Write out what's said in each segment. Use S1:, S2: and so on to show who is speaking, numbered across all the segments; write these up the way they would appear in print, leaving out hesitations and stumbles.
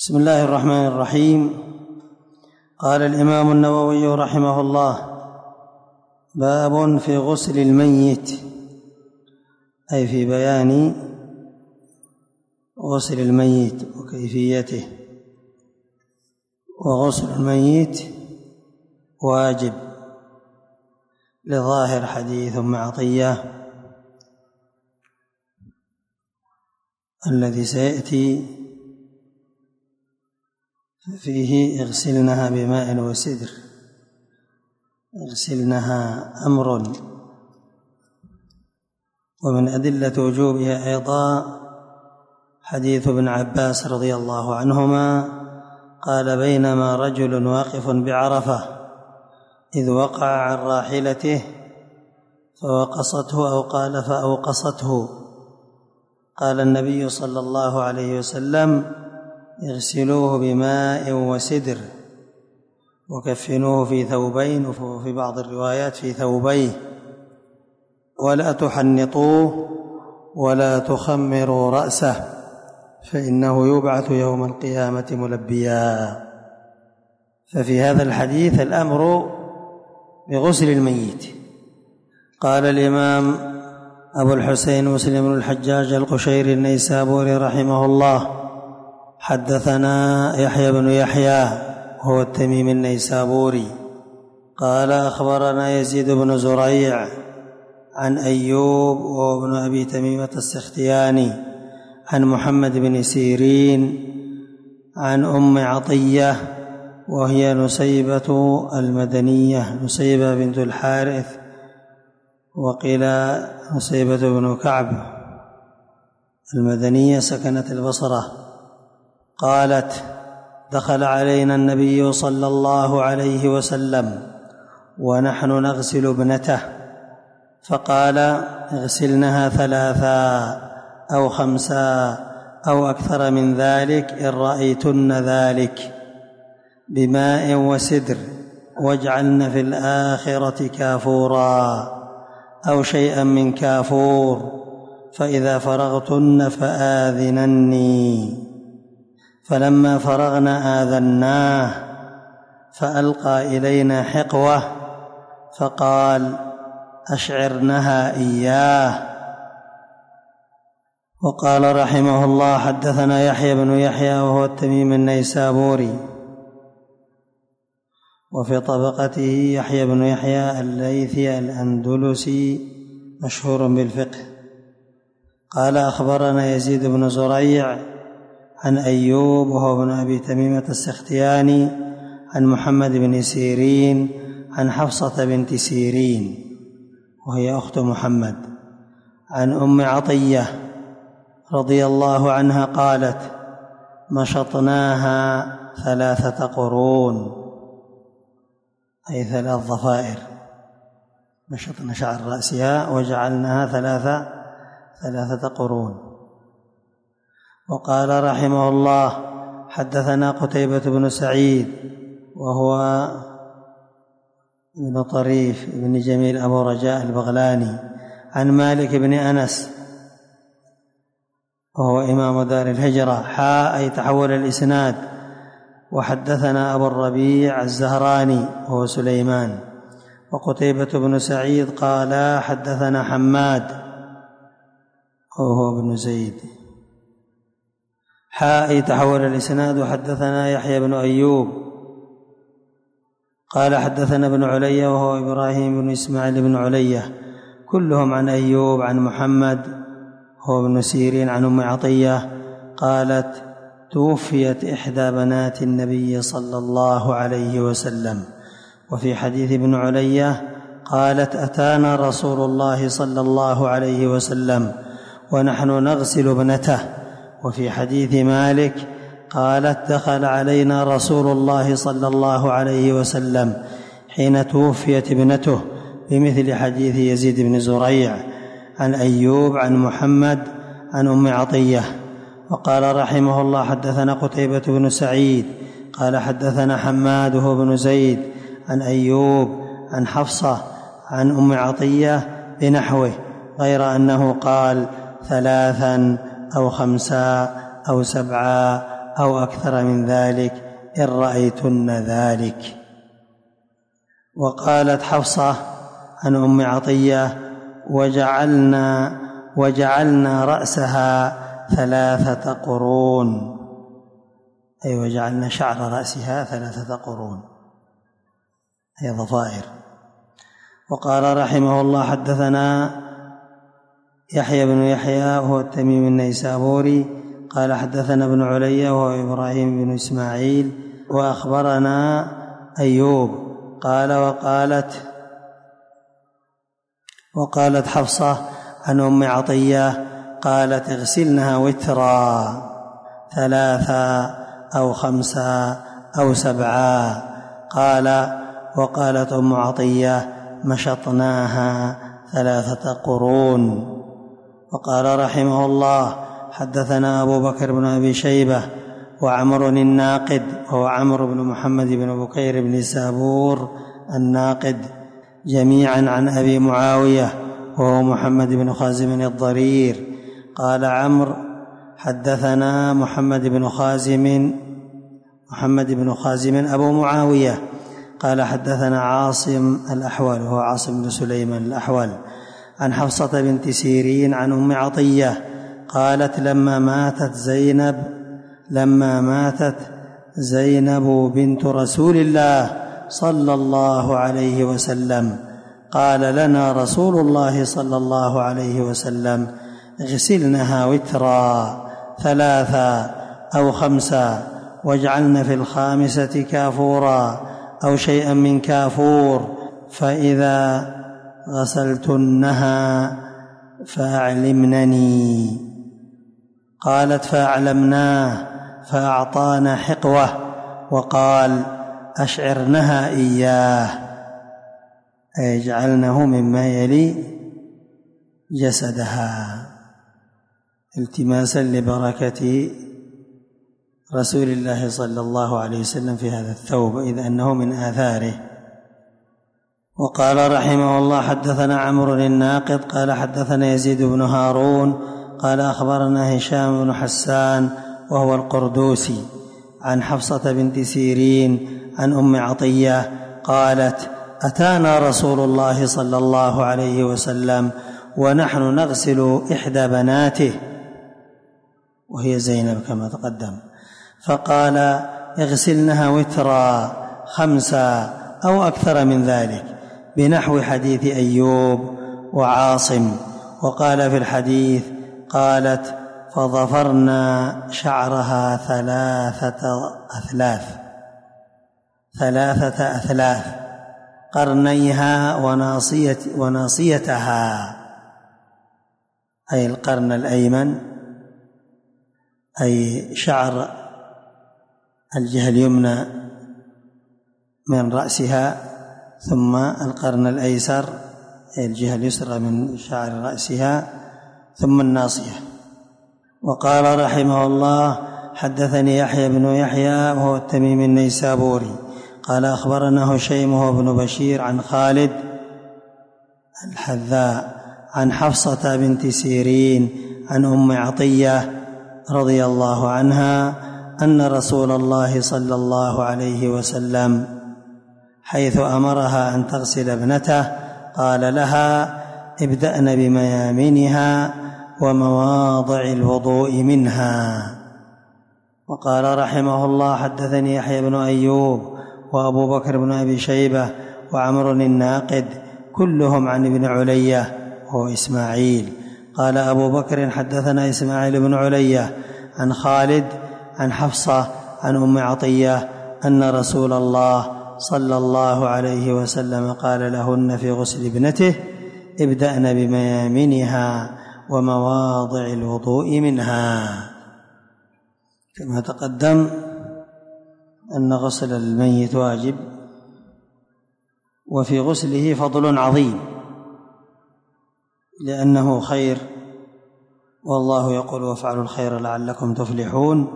S1: بسم الله الرحمن الرحيم. قال الإمام النووي رحمه الله: باب في غسل الميت، أي في بيان غسل الميت وكيفيته. وغسل الميت واجب لظاهر حديث أم عطية الذي سيأتي فيه: اغسلنها بماء وسدر. اغسلنها أمر، ومن أدلة وجوبها أيضا حديث ابن عباس رضي الله عنهما قال: بينما رجل واقف بعرفة إذ وقع عن راحلته فوقصته، أو قال فأوقصته، قال النبي صلى الله عليه وسلم: اغسلوه بماء وسدر وكفنوه في ثوبين، وفي بعض الروايات في ثوبيه، ولا تحنطوه ولا تخمروا رأسه فإنه يبعث يوم القيامة ملبيا. ففي هذا الحديث الأمر بغسل الميت. قال الإمام أبو الحسين مسلم بن الحجاج القشيري النيسابوري رحمه الله: حدثنا يحيى بن يحيى هو التميمي النيسابوري قال: أخبرنا يزيد بن زريع عن أيوب وابن أبي تميمة السختياني عن محمد بن سيرين عن أم عطية وهي نسيبة المدنية، نسيبة بنت الحارث، وقيل نسيبة بن كعب المدنية، سكنت البصرة. قالت: دخل علينا النبي صلى الله عليه وسلم ونحن نغسل ابنته، فقال: اغسلنها 3 أو 5 أو أكثر من ذلك إن رأيتن ذلك بماء وسدر، واجعلن في الآخرة كافورا أو شيئا من كافور، فإذا فرغتن فآذنني. فلما فرغنا آذناه، فألقى إلينا حقوة فقال: أشعرنها إياه. وقال رحمه الله: حدثنا يحيى بن يحيى وهو التميمي النيسابوري، وفي طبقته يحيى بن يحيى الليثي الأندلسي مشهور بالفقه. قال: أخبرنا يزيد بن زريع عن أيوب وهو ابن أبي تميمة السختياني عن محمد بن سيرين عن حفصة بنت سيرين وهي أخت محمد عن أم عطية رضي الله عنها قالت: مشطناها 3 قرون، أي 3 ضفائر، مشطنا شعر رأسها وجعلناها 3 قرون. وقال رحمه الله: حدثنا قتيبة بن سعيد وهو ابن طريف بن جميل أبو رجاء البغلاني عن مالك بن أنس وهو إمام دار الهجرة، أي تحول الإسناد. وحدثنا أبو الربيع الزهراني وهو سليمان. وقتيبة بن سعيد قال: حدثنا حماد وهو ابن زيد، أي تحول الإسناد. وحدثنا يحيى بن أيوب قال: حدثنا ابن علية وهو إبراهيم بن إسماعيل بن علية، كلهم عن أيوب عن محمد هو ابن سيرين عن أم عطية قالت: توفيت إحدى بنات النبي صلى الله عليه وسلم. وفي حديث ابن علية قالت: أتانا رسول الله صلى الله عليه وسلم ونحن نغسل ابنته. وفي حديث مالك قالت: دخل علينا رسول الله صلى الله عليه وسلم حين توفيت ابنته، بمثل حديث يزيد بن زريع عن أيوب عن محمد عن أم عطية. وقال رحمه الله: حدثنا قتيبة بن سعيد قال: حدثنا حماد وهو بن زيد عن أيوب عن حفصة عن أم عطية بنحوه، غير أنه قال 3 أو 5 أو 7 أو أكثر من ذلك إن رأيتن ذلك. وقالت حفصة عن أم عطية: وجعلنا رأسها 3 قرون، أي وجعلنا شعر رأسها 3 قرون، أي ضفائر. وقال رحمه الله: حدثنا يحيى بن يحيى وهو التميمي النيسابوري قال حدثنا ابن علي وهو إبراهيم بن إسماعيل وأخبرنا أيوب قال وقالت حفصة عن أم عطية قالت: اغسلنها وترا 3 أو 5 أو 7. وقالت أم عطية: مشطناها 3 قرون. وقال رحمه الله: حدثنا أبو بكر بن أبي شيبة وعمر الناقد وهو عمرو بن محمد بن بكير بن سابور الناقد جميعا عن أبي معاوية وهو محمد بن خازم الضرير. قال عمرو: حدثنا محمد بن خازم أبو معاوية قال حدثنا عاصم الأحول وهو عاصم بن سليمان الأحول عن حفصة بنت سيرين عن أم عطية قالت: لما ماتت زينب بنت رسول الله صلى الله عليه وسلم قال لنا رسول الله صلى الله عليه وسلم: اغسلنها وترا 3 أو 5 واجعلن في 5 كافورا أو شيئا من كافور، فإذا غسلتنها فأعلمنني. قالت: فأعلمناه فأعطانا حقوة وقال: أشعرنها إياه، أي اجعلنه مما يلي جسدها التماسا لبركة رسول الله صلى الله عليه وسلم في هذا الثوب، إذ أنه من آثاره. وقال رحمه الله: حدثنا عمرو الناقد قال حدثنا يزيد بن هارون قال أخبرنا هشام بن حسان وهو القردوسي عن حفصة بنت سيرين عن أم عطية قالت: أتانا رسول الله صلى الله عليه وسلم ونحن نغسل إحدى بناته وهي زينب كما تقدم، فقال: اغسلنها وترا 5 أو أكثر من ذلك، بنحو حديث أيوب وعاصم. وقال في الحديث: قالت: فظفرنا شعرها 3 أثلاث قرنيها وناصيتها، أي القرن الأيمن أي شعر الجهة اليمنى من رأسها، ثم القرن الأيسر أي الجهة اليسرى من شعر رأسها، ثم الناصية. وقال رحمه الله: حدثني يحيى بن يحيى وهو التميمي النيسابوري قال أخبرنا هشيم وهو بن بشير عن خالد الحذاء عن حفصة بنت سيرين عن أم عطية رضي الله عنها أن رسول الله صلى الله عليه وسلم حيث أمرها أن تغسل ابنته قال لها: ابدأن بميامنها ومواضع الوضوء منها. وقال رحمه الله: حدثني يحيى بن أيوب وأبو بكر بن أبي شيبة وعمر الناقد كلهم عن ابن علية وهو إسماعيل. قال أبو بكر: حدثنا إسماعيل بن علية عن خالد عن حفصة عن أم عطية أن رسول الله صلى الله عليه وسلم قال لهن في غسل ابنته: ابدأن بميامنها ومواضع الوضوء منها. كما تقدم أن غسل الميت واجب، وفي غسله فضل عظيم لأنه خير، والله يقول: وافعلوا الخير لعلكم تفلحون.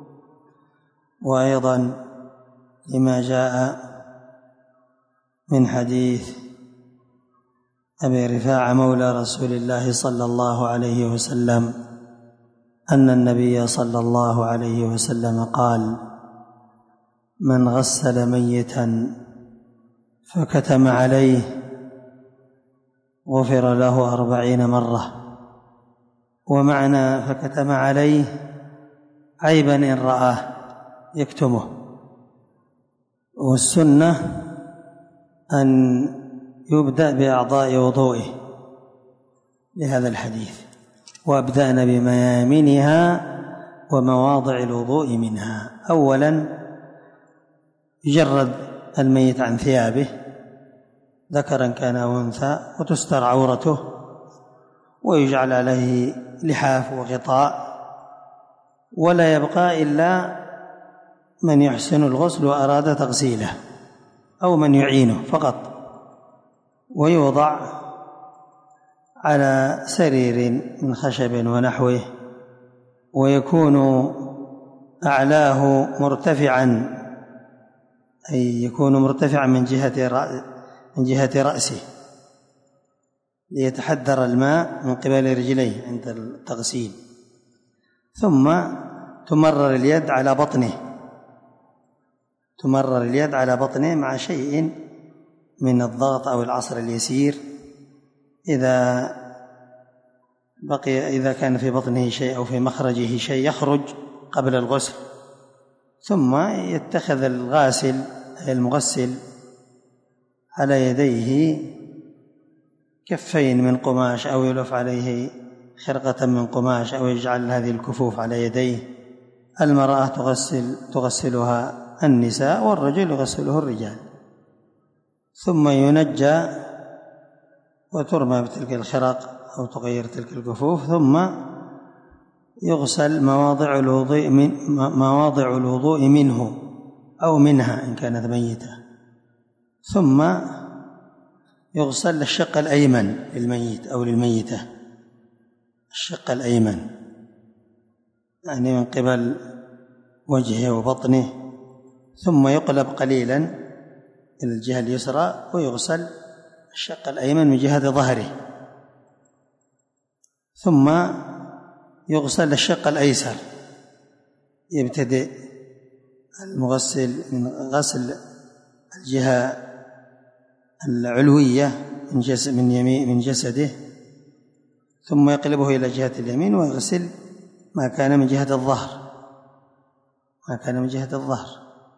S1: وأيضا لما جاء من حديث أبي رفاعة مولى رسول الله صلى الله عليه وسلم أن النبي صلى الله عليه وسلم قال: من غسل ميتا فكتم عليه غفر له 40 مرة. ومعنى فكتم عليه عيبا إن رآه يكتمه، والسنة أن يبدأ بأعضاء وضوئه لهذا الحديث: وأبدأنا بميامنها ومواضع الوضوء منها. أولا يجرد الميت عن ثيابه ذكرا كان أو أنثى وتستر عورته، ويجعل عليه لحاف وغطاء، ولا يبقى إلا من يحسن الغسل وأراد تغسيله أو من يعينه فقط، ويوضع على سرير من خشب ونحوه، ويكون أعلاه مرتفعا، أي يكون مرتفعا من جهة رأسه ليتحدر الماء من قبل رجليه عند التغسيل. ثم تمرر اليد على بطنه مع شيء من الضغط أو العصر اليسير إذا كان في بطنه شيء أو في مخرجه شيء يخرج قبل الغسل. ثم يتخذ المغسل على يديه كفين من قماش، أو يلف عليه خرقة من قماش، أو يجعل هذه الكفوف على يديه. المرأة تغسلها النساء، والرجل يغسله الرجال. ثم ينجى وترمى بتلك الخرق أو تغير تلك الكفوف، ثم يغسل مواضع الوضوء منه أو منها إن كانت ميتة. ثم يغسل الشق الأيمن للميت أو للميتة، الشق الأيمن يعني من قبل وجهه وبطنه، ثم يقلب قليلا إلى الجهة اليسرى ويغسل الشق الأيمن من جهة ظهره. ثم يغسل الشق الأيسر، يبتدئ المغسل من غسل الجهة العلوية من جسده، ثم يقلبه إلى جهة اليمين ويغسل ما كان من جهة الظهر،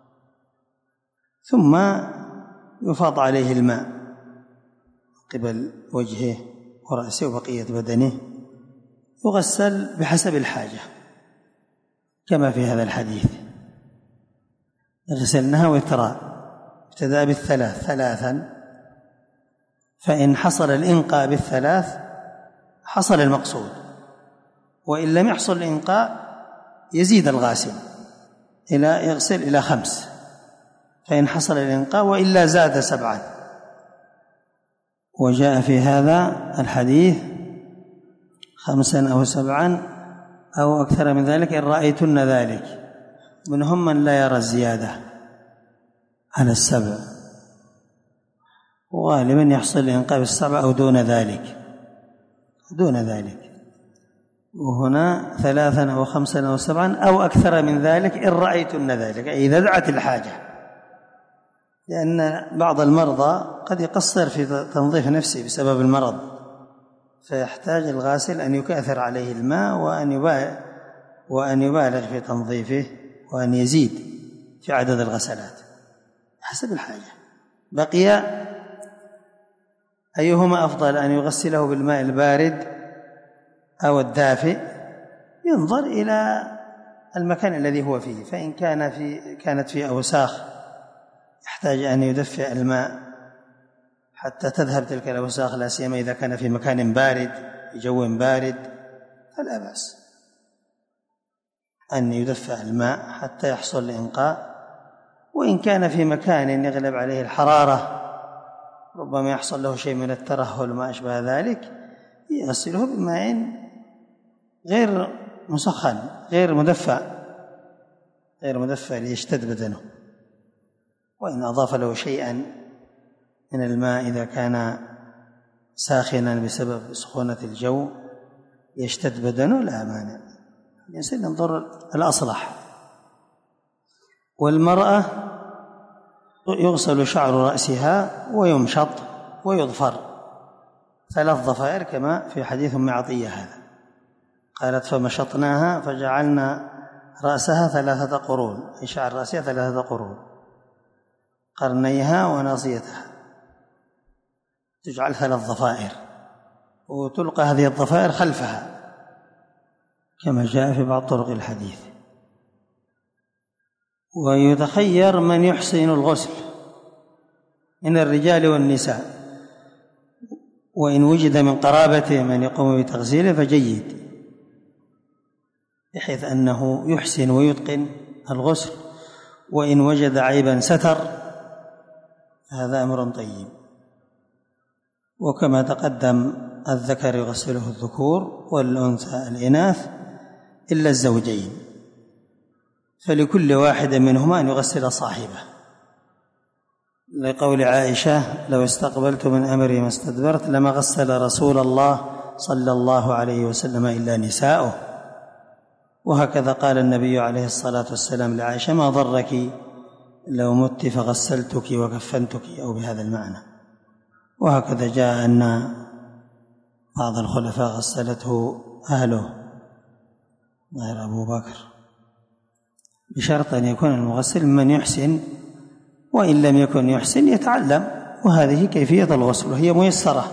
S1: ثم يفاض عليه الماء قبل وجهه ورأسه وبقية بدنه، يغسل بحسب الحاجة كما في هذا الحديث. يغسلنها وترى ابتدأ بالثلاث ثلاثا، فإن حصل الإنقاء بالثلاث حصل المقصود، وإن لم يحصل الإنقاء يزيد الغاسل يغسل إلى 5، فإن حصل الإنقاء، وإلا زاد 7. وجاء في هذا الحديث 5 أو 7 أو أكثر من ذلك إن رأيتن ذلك. منهم من لا يرى الزيادة على 7، وغالبا يحصل الإنقاء بال7 أو دون ذلك. وهنا 3 أو 5 أو 7 أو أكثر من ذلك إن رأيتن ذلك، أي إذا دعت الحاجة، لأن بعض المرضى قد يقصر في تنظيف نفسه بسبب المرض، فيحتاج الغاسل أن يكاثر عليه الماء وأن يبالغ في تنظيفه، وأن يزيد في عدد الغسلات حسب الحاجة. بقي أيهما أفضل، أن يغسله بالماء البارد أو الدافئ؟ ينظر إلى المكان الذي هو فيه، فإن كانت فيه أوساخ يحتاج أن يدفئ الماء حتى تذهب تلك الأوساخ، لا سيما إذا كان في مكان بارد في جو بارد، فلا بأس أن يدفئ الماء حتى يحصل الإنقاء. وإن كان في مكان يغلب عليه الحرارة، ربما يحصل له شيء من الترهل وما أشبه ذلك، يغسله بماء غير مسخن غير مدفى ليشتد بدنه. وإن أضاف له شيئا من الماء إذا كان ساخنا بسبب سخونة الجو يشتد بدنه لا مانع، الإنسان ينظر الأصلح. والمرأة يغسل شعر رأسها ويمشط ويظفر 3 ضفائر كما في حديث أم عطية هذا، قالت فمشطناها فجعلنا رأسها 3 قرون، أي شعر رأسها 3 قرون، قرنيها وناصيتها تجعل 3 ضفائر، وتلقى هذه الضفائر خلفها كما جاء في بعض طرق الحديث. ويتخير من يحسن الغسل من الرجال والنساء، وإن وجد من قرابته من يقوم بتغسيله فجيد، بحيث أنه يحسن ويتقن الغسل، وإن وجد عيبا ستر، هذا أمر طيب. وكما تقدم الذكر يغسله الذكور والأنثى الإناث إلا الزوجين، فلكل واحد منهما أن يغسل صاحبه، لقول عائشة لو استقبلت من أمري ما استدبرت لما غسل رسول الله صلى الله عليه وسلم إلا نساؤه. وهكذا قال النبي عليه الصلاة والسلام لعائشة ما ضرك لو مت فغسلتك وكفنتك، أو بهذا المعنى. وهكذا جاء أن بعض الخلفاء غسلته أهله غير أبو بكر، بشرط أن يكون المغسل من يحسن، وإن لم يكن يحسن يتعلم، وهذه كيفية الغسل وهي ميسرة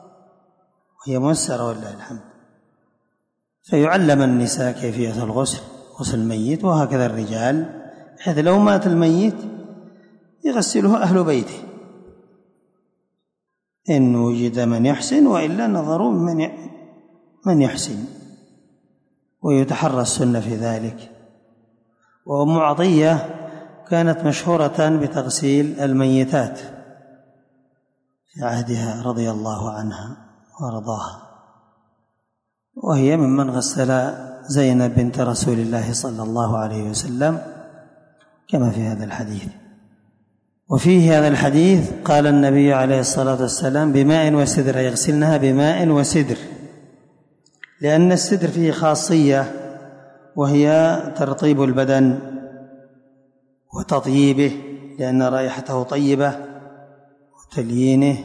S1: ولله الحمد. فيعلم النساء كيفية الغسل، غسل الميت، وهكذا الرجال، بحيث لو مات الميت يغسله أهل بيته إن وجد من يحسن، وإلا نظروا من يحسن، ويتحرى السنة في ذلك. وأم عطية كانت مشهورة بتغسيل الميتات في عهدها رضي الله عنها وارضاها، وهي ممن غسل زينب بنت رسول الله صلى الله عليه وسلم كما في هذا الحديث. وفيه هذا الحديث قال النبي عليه الصلاة والسلام بماء وسدر، يغسلنها بماء وسدر، لأن السدر فيه خاصية وهي ترطيب البدن وتطييبه، لأن رائحته طيبة، وتليينه،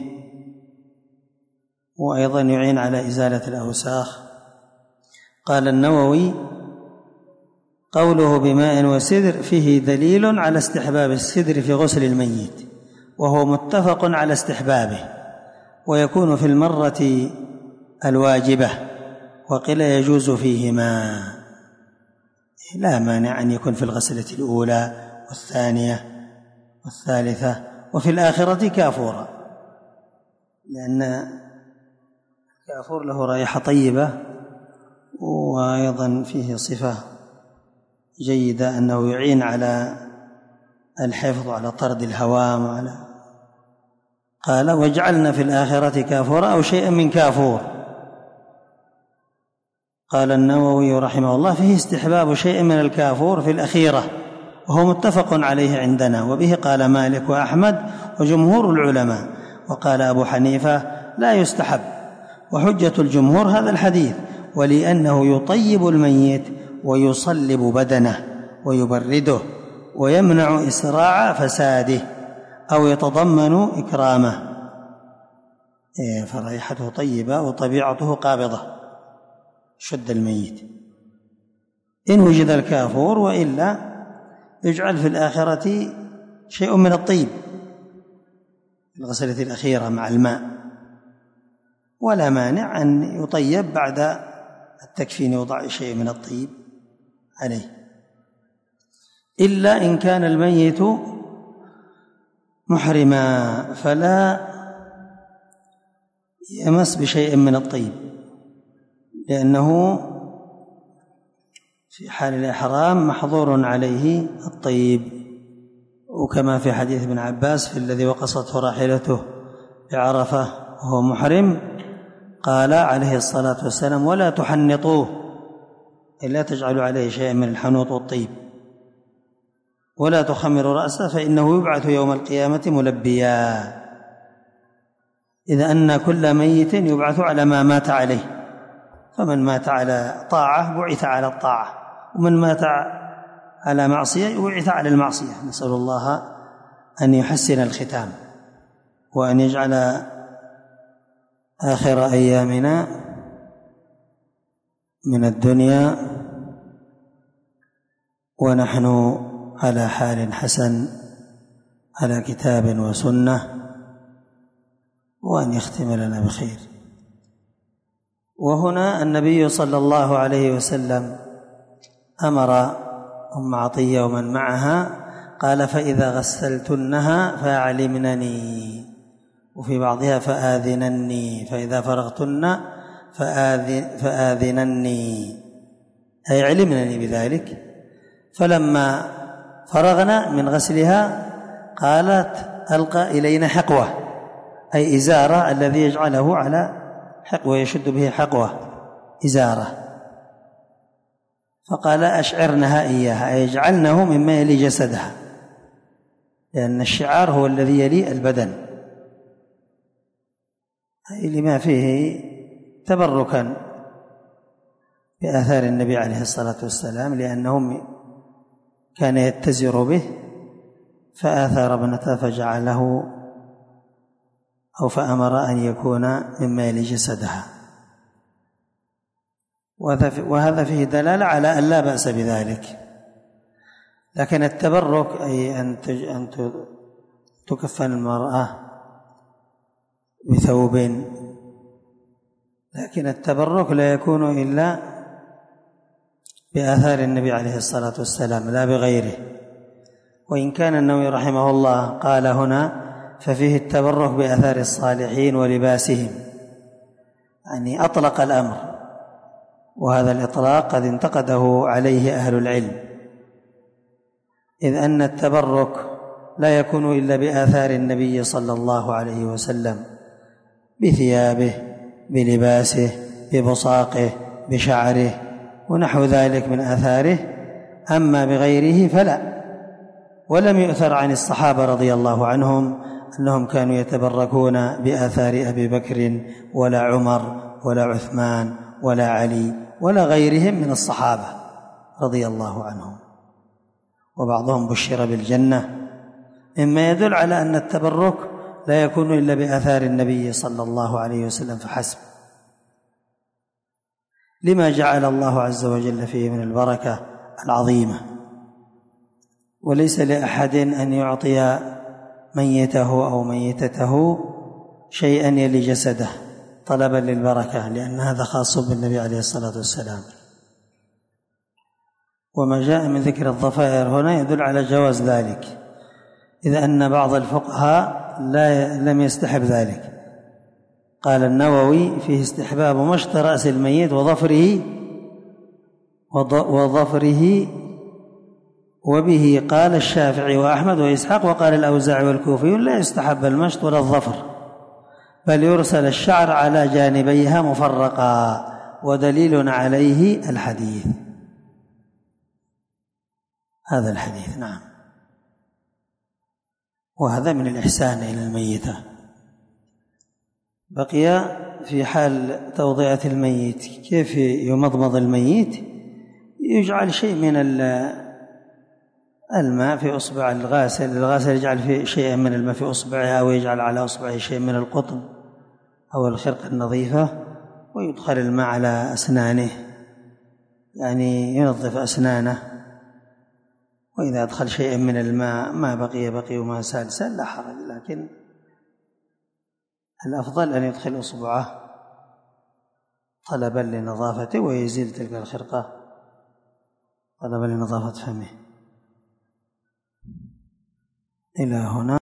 S1: وأيضا يعين على إزالة الأوساخ. قال النووي قوله بماء وسدر فيه دليل على استحباب السدر في غسل الميت، وهو متفق على استحبابه، ويكون في المرة الواجبة، وقيل يجوز فيهما، لا مانع أن يكون في الغسلة الأولى والثانية والثالثة، وفي الآخرة كافورا، لأن الكافور له رائحة طيبة، وأيضا فيه صفة جيدة أنه يعين على الحفظ وعلى طرد الهوام قال واجعلنا في الآخرة كافورا أو شيئا من كافور. قال النووي رحمه الله فيه استحباب شيء من الكافور في الأخيرة، وهو متفق عليه عندنا، وبه قال مالك وأحمد وجمهور العلماء، وقال أبو حنيفة لا يستحب، وحجة الجمهور هذا الحديث، ولأنه يطيب الميت ويصلب بدنه ويبرده ويمنع إسراع فساده أو يتضمن إكرامه، فرائحته طيبة وطبيعته قابضة شد الميت إن وجد الكافور، وإلا يجعل في الآخرة شيء من الطيب في الغسلة الأخيرة مع الماء، ولا مانع أن يطيب بعد التكفين يوضع شيء من الطيب عليه، إلا إن كان الميت محرما فلا يمس بشيء من الطيب، لأنه في حال الإحرام محظور عليه الطيب، وكما في حديث ابن عباس في الذي وقصته راحلته بعرفة وهو محرم قال عليه الصلاة والسلام ولا تحنطوه، إلا تجعلوا عليه شيئا من الحنوط والطيب، ولا تخمروا رأسه فإنه يبعث يوم القيامة ملبيا، إذ أن كل ميت يبعث على ما مات عليه، فمن مات على طاعة بعث على الطاعة، ومن مات على معصية بعث على المعصية. نسأل الله أن يحسن الختام وأن يجعل آخر أيامنا من الدنيا ونحن على حال حسن على كتاب وسنة، وأن يختم لنا بخير. وهنا النبي صلى الله عليه وسلم أمر أم عطية ومن معها قال: فإذا غسلتنها فأعلمنني، وفي بعضها فآذنني، فإذا فرغتن فآذنني، أي علمنني بذلك. فلما فرغنا من غسلها قالت: ألقى إلينا حقوة، أي إزارة الذي يجعله على حقوة يشد به حقوة إزارة، فقال: أشعرنها إياها، أي يجعلنه مما يلي جسدها، لأن الشعار هو الذي يلي البدن، أي لما فيه تبركا بآثار النبي عليه الصلاة والسلام، لأنه كان يتزر به فآثر ابنته فجعله أو فأمر أن يكون مما يلي جسدها. وهذا فيه دلالة على أن لا بأس بذلك. لكن التبرك أي أن تكفن المرأة بثوب، لكن التبرك لا يكون إلا بآثار النبي عليه الصلاة والسلام لا بغيره. وإن كان النووي رحمه الله قال هنا: ففيه التبرك بآثار الصالحين ولباسهم، يعني أطلق الأمر، وهذا الإطلاق قد انتقده عليه أهل العلم، إذ أن التبرك لا يكون إلا بآثار النبي صلى الله عليه وسلم، بثيابه، بلباسه، ببصاقه، بشعره ونحو ذلك من آثاره. أما بغيره فلا. ولم يؤثر عن الصحابة رضي الله عنهم أنهم كانوا يتبركون بآثار أبي بكر ولا عمر ولا عثمان ولا علي ولا غيرهم من الصحابة رضي الله عنهم، وبعضهم بشر بالجنة، مما يدل على أن التبرك لا يكون إلا بآثار النبي صلى الله عليه وسلم فحسب، لما جعل الله عز وجل فيه من البركة العظيمة. وليس لأحد أن يعطي ميته أو ميتته شيئا يلي جسده طلبا للبركة، لأن هذا خاص بالنبي عليه الصلاة والسلام. وما جاء من ذكر الضفائر هنا يدل على جواز ذلك، إذا أن بعض الفقهاء لم يستحب ذلك. قال النووي: فيه استحباب مشط رأس الميت وظفره، وبه قال الشافعي وأحمد وإسحاق، وقال الأوزاعي والكوفي: لا يستحب المشط ولا الظفر، بل يرسل الشعر على جانبيها مفرقا، ودليل عليه الحديث، هذا الحديث. نعم. وهذا من الإحسان إلى الميتة. بقي في حال توضئة الميت كيف يمضمض الميت: يجعل شيء من الماء في أصبع الغاسل يجعل في شيء من الماء في أصبعه، أو يجعل على أصبعه شيء من القطن أو الخرقة النظيفة، ويدخل الماء على أسنانه، يعني ينظف أسنانه. وإذا أدخل شيء من الماء ما بقي وما سال لا حرج، لكن الأفضل أن يدخل أصبعه طلبا لنظافته، ويزيل تلك الخرقة طلبا لنظافة فمه. إلى هنا.